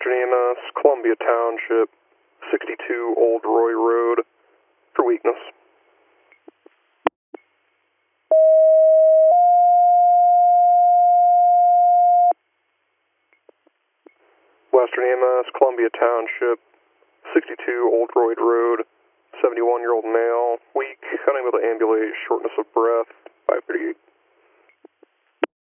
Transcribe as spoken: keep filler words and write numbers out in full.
Western E M S, Columbia Township, sixty-two Old Roy Road, for weakness. Western E M S, Columbia Township, sixty-two Old Roy Road, seventy-one-year-old male, weak, unable to ambulate, shortness of breath, five thirty-eight.